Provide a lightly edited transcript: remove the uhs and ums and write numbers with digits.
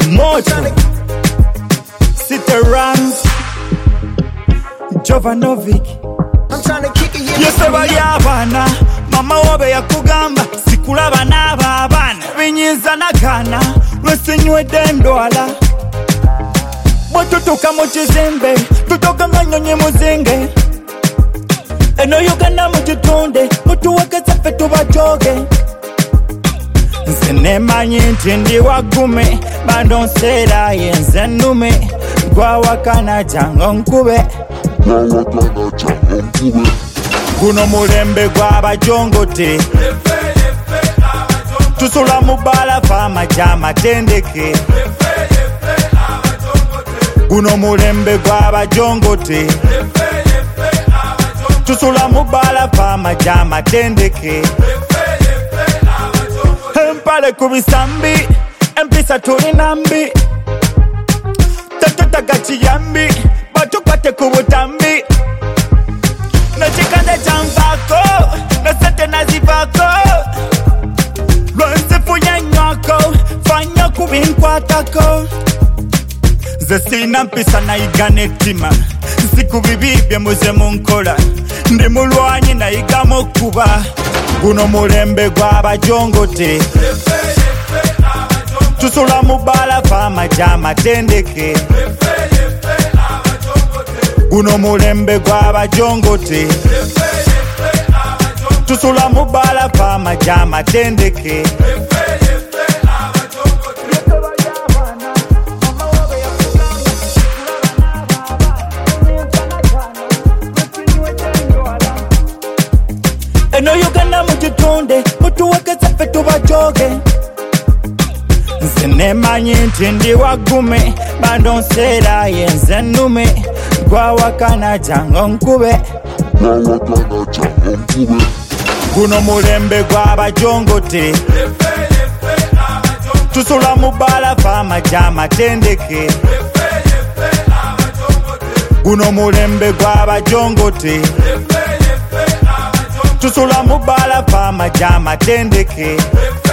Moto City Rams Jovanovic. I'm trying to kick it, yeah. Yoseba y'abaana mama wobe yakugamba sikulaba n'aba abaana binyiza nakana lwesinywedde endwala bwe tutuuka mu kizimbe tutoka nga nnyonyi muzinge eno Uganda mu kitunde mutuwekeza ffe tubajoge nze nemanyi nti ndi wagume bandonseera yenze ennume gwawakana jango nkube guno mulembe gw'abajongote tusula mu balafa amaja amatendeke guno mulembe gw'abajongote tusula mu balafa amaja amatendeke empale ku bisambi empisa tulina mbi tototaga kiyambi batukwate ku butambi nekikande kyanvaako nesente nazivaako lwenzifunya nywako fanya ku binkwatako nze sirina mpisa nayiga n'ettima si ku bibi bye muze munkola ndi mulwanyi nayigamu okuba guno mulembe gw'abajongote tusula mu balafa amaja amatendeke guno mulembe gw'abajongote tusula mu balafa amaja amatendeke eno Uganda mu kitunde mutuwekeza ffe tubajoge nze nemanyi nti ndi wagume bandonseera yenze ennume gwawakana jango nkube guno mulembe gw'abajongote tusula mu balafa amaja amatendeke guno mulembe gw'abajongote tusula mu balafa amaja amatendeke